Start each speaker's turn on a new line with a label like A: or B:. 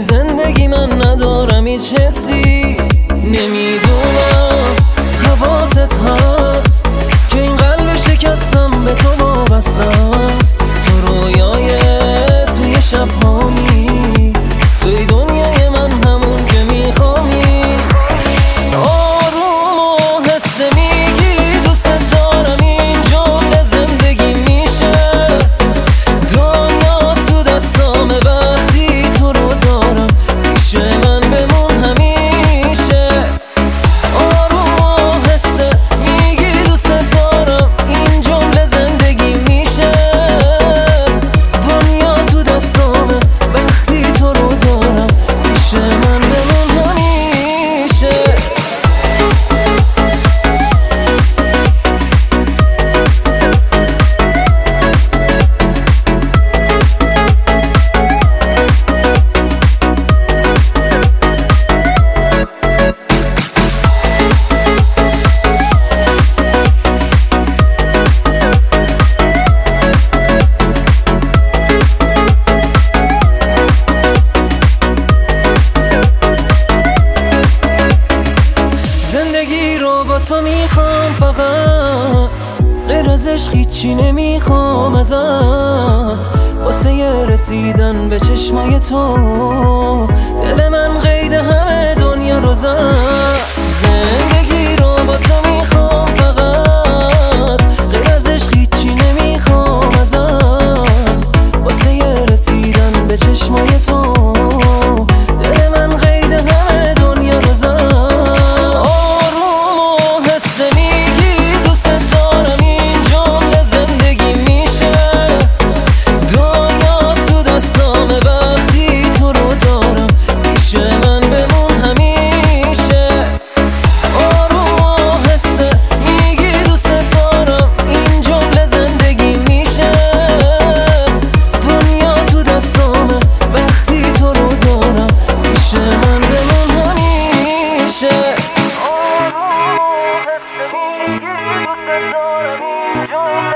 A: زندگی من ندارم هیچ حسی. نمیدونم حواست هست که این قلب شکستم به تو وابسته است. تو رویای توی شب‌هامی، توی دنیای من همون که میخوامی. آروم و هسته میگی دوست دارم، این جمله زندگی میشه. دنیا تو دستامه وقتی تو رو دارم، پیش من بمون همیشه. آروم و هسته میگی دوست دارم، این جمله زندگی میشه. دنیا تو دستامه وقتی تو رو دارم، پیش من بمون همیشه. زندگی رو با تو میخوام فقط، غیر از عشق هیچی نمیخوام ازت. واسه رسیدن به چشمای تو دل من قید همه دنیا رو زد. زندگی رو با تو میخوام فقط، غیر از عشق هیچی نمیخوام ازت. واسه رسیدن به چشمای تو دل من قید همه دنیا رو زد. Yo